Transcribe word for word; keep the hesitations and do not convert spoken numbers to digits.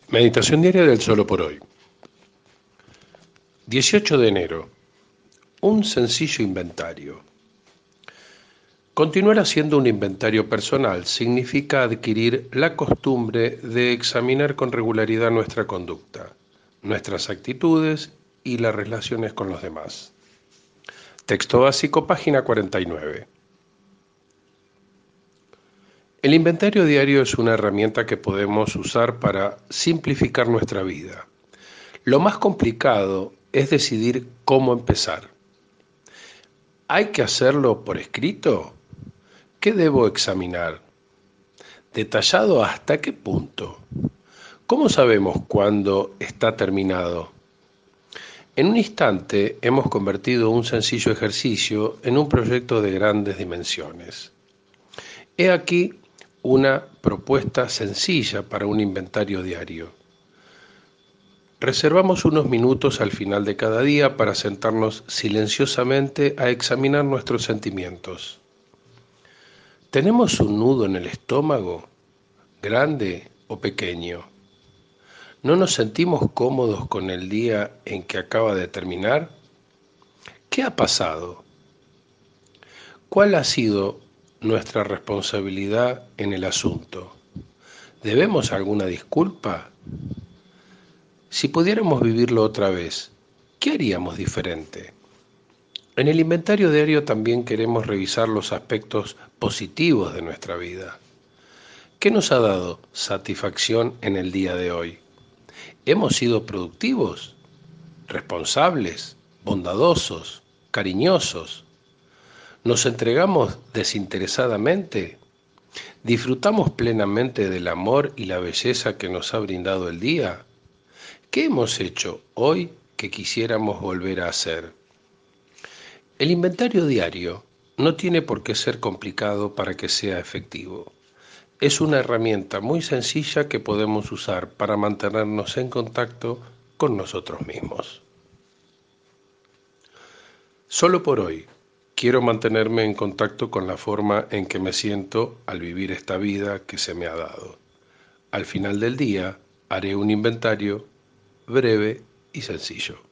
Meditación diaria del Solo por Hoy. dieciocho de enero. Un sencillo inventario. Continuar haciendo un inventario personal significa adquirir la costumbre de examinar con regularidad nuestra conducta, nuestras actitudes y las relaciones con los demás. Texto básico, página cuarenta y nueve. El inventario diario es una herramienta que podemos usar para simplificar nuestra vida. Lo más complicado es decidir cómo empezar. ¿Hay que hacerlo por escrito? ¿Qué debo examinar? ¿Detallado hasta qué punto? ¿Cómo sabemos cuándo está terminado? En un instante hemos convertido un sencillo ejercicio en un proyecto de grandes dimensiones. He aquí una propuesta sencilla para un inventario diario. Reservamos unos minutos al final de cada día para sentarnos silenciosamente a examinar nuestros sentimientos. ¿Tenemos un nudo en el estómago, grande o pequeño? ¿No nos sentimos cómodos con el día en que acaba de terminar? ¿Qué ha pasado? ¿Cuál ha sido nuestra responsabilidad en el asunto? ¿Debemos alguna disculpa? Si pudiéramos vivirlo otra vez, ¿qué haríamos diferente? En el inventario diario también queremos revisar los aspectos positivos de nuestra vida. ¿Qué nos ha dado satisfacción en el día de hoy? ¿Hemos sido productivos, responsables, bondadosos, cariñosos? ¿Nos entregamos desinteresadamente? ¿Disfrutamos plenamente del amor y la belleza que nos ha brindado el día? ¿Qué hemos hecho hoy que quisiéramos volver a hacer? El inventario diario no tiene por qué ser complicado para que sea efectivo. Es una herramienta muy sencilla que podemos usar para mantenernos en contacto con nosotros mismos. Solo por hoy, quiero mantenerme en contacto con la forma en que me siento al vivir esta vida que se me ha dado. Al final del día, haré un inventario breve y sencillo.